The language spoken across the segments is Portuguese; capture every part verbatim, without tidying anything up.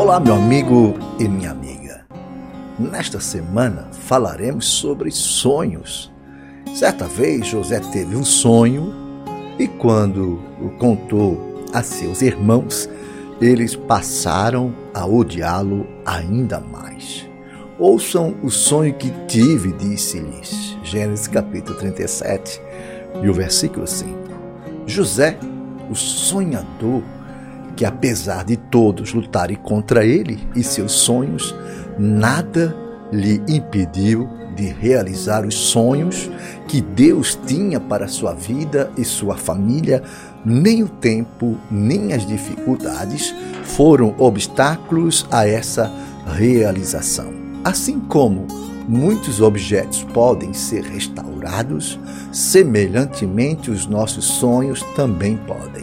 Olá, meu amigo e minha amiga. Nesta semana falaremos sobre sonhos. Certa vez José teve um sonho e quando o contou a seus irmãos, eles passaram a odiá-lo ainda mais. Ouçam o sonho que tive, disse-lhes. Gênesis capítulo trinta e sete e o versículo cinco. José, o sonhador, que apesar de todos lutarem contra ele e seus sonhos, nada lhe impediu de realizar os sonhos que Deus tinha para sua vida e sua família. Nem o tempo, nem as dificuldades foram obstáculos a essa realização. Assim como muitos objetos podem ser restaurados, semelhantemente os nossos sonhos também podem.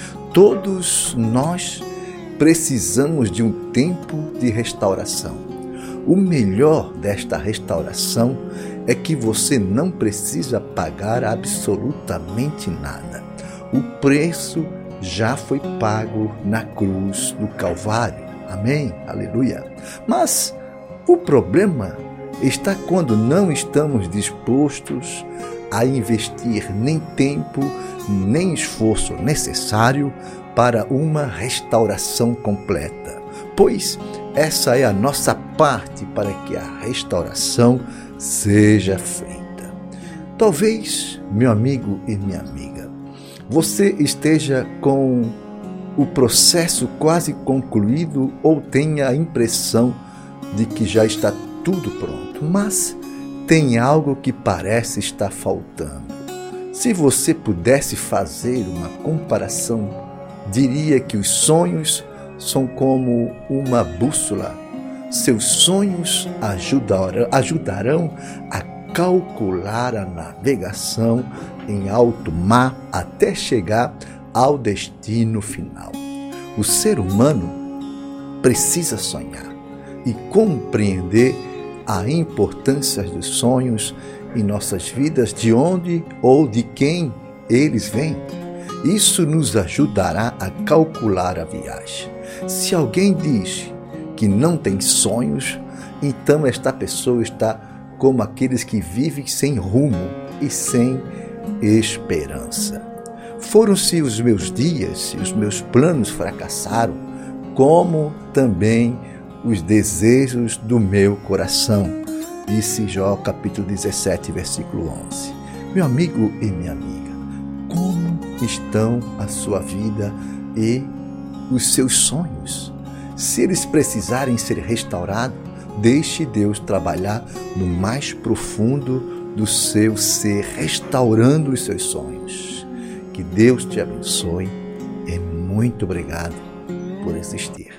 Todos nós precisamos de um tempo de restauração. O melhor desta restauração é que você não precisa pagar absolutamente nada. O preço já foi pago na cruz do Calvário. Amém? Aleluia. Mas o problema está quando não estamos dispostos a investir nem tempo, nem esforço necessário para uma restauração completa, pois essa é a nossa parte para que a restauração seja feita. Talvez, meu amigo e minha amiga, você esteja com o processo quase concluído ou tenha a impressão de que já está tudo pronto, mas tem algo que parece estar faltando. Se você pudesse fazer uma comparação, diria que os sonhos são como uma bússola. Seus sonhos ajudarão, ajudarão a calcular a navegação em alto mar até chegar ao destino final. O ser humano precisa sonhar e compreender a importância dos sonhos em nossas vidas, de onde ou de quem eles vêm. Isso nos ajudará a calcular a viagem. Se alguém diz que não tem sonhos, então esta pessoa está como aqueles que vivem sem rumo e sem esperança. Foram-se os meus dias e os meus planos fracassaram, como também os desejos do meu coração, disse Jó capítulo dezessete, versículo onze. Meu amigo e minha amiga, como estão a sua vida e os seus sonhos? Se eles precisarem ser restaurados, deixe Deus trabalhar no mais profundo do seu ser, restaurando os seus sonhos. Que Deus te abençoe e muito obrigado por existir.